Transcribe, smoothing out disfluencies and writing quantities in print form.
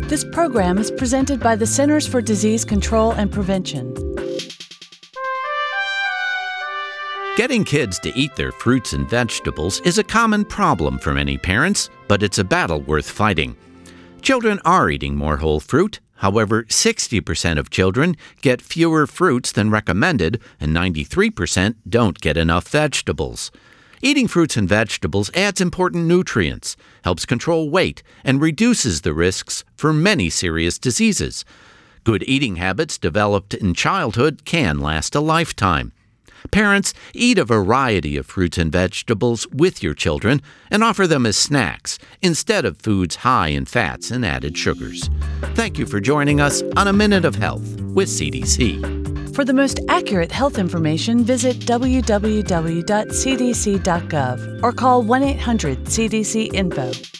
This program is presented by the Centers for Disease Control and Prevention. Getting kids to eat their fruits and vegetables is a common problem for many parents, but it's a battle worth fighting. Children are eating more whole fruit. However, 60% of children get fewer fruits than recommended, and 93% don't get enough vegetables. Eating fruits and vegetables adds important nutrients, helps control weight, and reduces the risks for many serious diseases. Good eating habits developed in childhood can last a lifetime. Parents, eat a variety of fruits and vegetables with your children and offer them as snacks instead of foods high in fats and added sugars. Thank you for joining us on A Minute of Health with CDC. For the most accurate health information, visit www.cdc.gov or call 1-800-CDC-INFO.